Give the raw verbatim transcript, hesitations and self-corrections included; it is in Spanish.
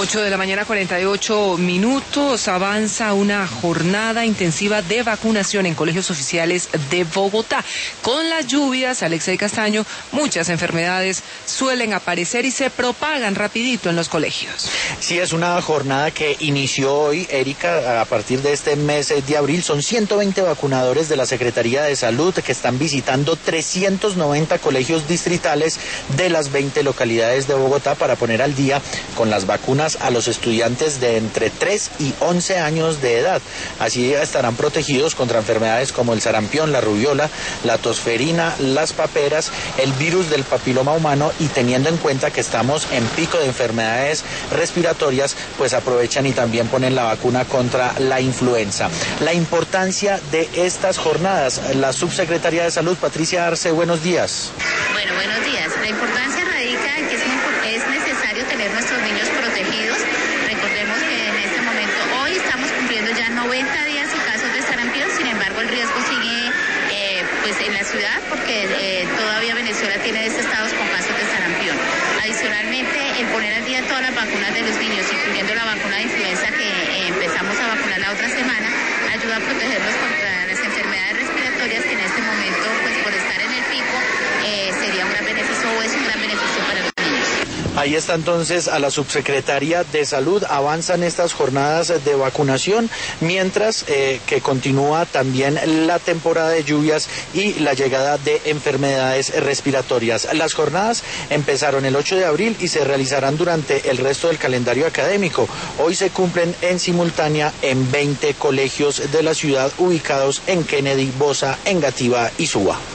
ocho de la mañana, cuarenta y ocho minutos. Avanza una jornada intensiva de vacunación en colegios oficiales de Bogotá. Con las lluvias, Alexei Castaño, muchas enfermedades suelen aparecer y se propagan rapidito en los colegios. Sí, es una jornada que inició hoy, Erika, a partir de este mes de abril. Son ciento veinte vacunadores de la Secretaría de Salud que están visitando trescientos noventa colegios distritales de las veinte localidades de Bogotá para poner al día con las vacunas a los estudiantes de entre tres y once años de edad. Así estarán protegidos contra enfermedades como el sarampión, la rubiola, la tosferina, las paperas, el virus del papiloma humano, y teniendo en cuenta que estamos en pico de enfermedades respiratorias, pues aprovechan y también ponen la vacuna contra la influenza. La importancia de estas jornadas, la subsecretaria de Salud, Patricia Arce, buenos días. Bueno, buenos días. La importancia radica en que es, es necesario tener nuestros niños protegidos. Recordemos que en este momento, hoy estamos cumpliendo ya noventa días sin casos de sarampión, sin embargo el riesgo sigue eh, pues en la ciudad porque eh, todavía Venezuela tiene desestados con casos de sarampión. Adicionalmente, el poner al día todas las vacunas de los niños, incluyendo la vacuna de influenza que eh, empezamos a vacunar la otra semana, ayuda a protegerlos contra las enfermedades respiratorias que en este momento, pues por estar en el pico, eh, sería un gran beneficio o es un gran beneficio para los niños. Ahí está entonces a la subsecretaria de Salud. Avanzan estas jornadas de vacunación, mientras eh, que continúa también la temporada de lluvias y la llegada de enfermedades respiratorias. Las jornadas empezaron el ocho de abril y se realizarán durante el resto del calendario académico. Hoy se cumplen en simultánea en veinte colegios de la ciudad ubicados en Kennedy, Bosa, Engativá y Suba.